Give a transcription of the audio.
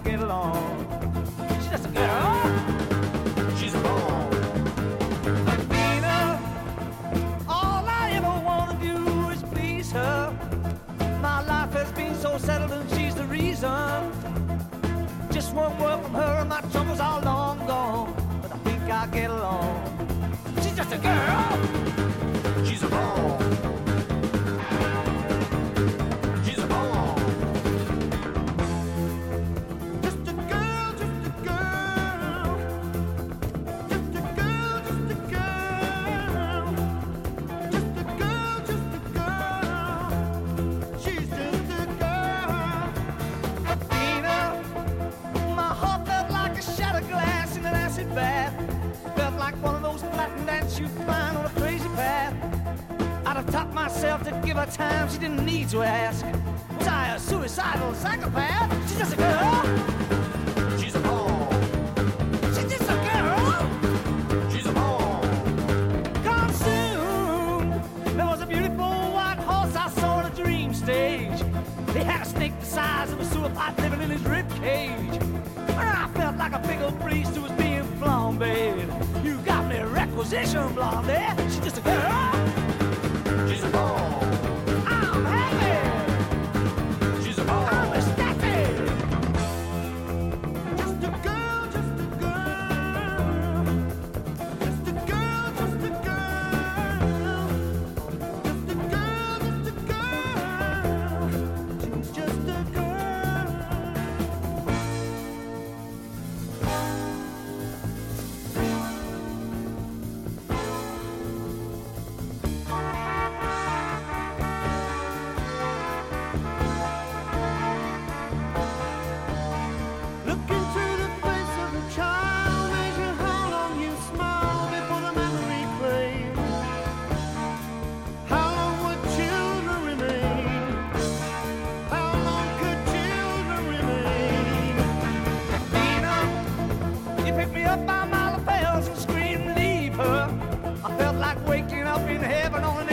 get along. She's just a girl. She's a ball. Athena, all I ever want to do is please her. My life has been so settled and she's the reason. Just one word from her and my troubles are long gone. But I think I'll get along. She's just a girl. She's a ball. She's a ball. Just a girl, just a girl. Just a girl, just a girl. Just a girl, just a girl. She's just a girl. Athena, my heart felt like a shattered glass in an acid bath. Felt like one of those flattened ants you find on a crazy path. I'd have taught myself to give her time she didn't need to ask. Was I a suicidal psychopath? She's just a girl. She's a ball. She's just a girl. She's a ball. Come soon. There was a beautiful white horse I saw on a dream stage. He had a snake the size of a sewer pipe living in his rib cage. I felt like a big old priest who was being flambéed. You got me requisition, blondie. She's just a girl. She's a ball. I'm happy. She's a ball. I'm ecstatic. Just a girl, just a girl. Just a girl, just a girl. Just a girl, just a girl. She's just a girl. Look into the face of the child, measure how long you smile before the memory fades. How long would children remain? How long could children remain? Athena, you picked me up by my lapels and screamed, leave her. I felt like waking up in heaven on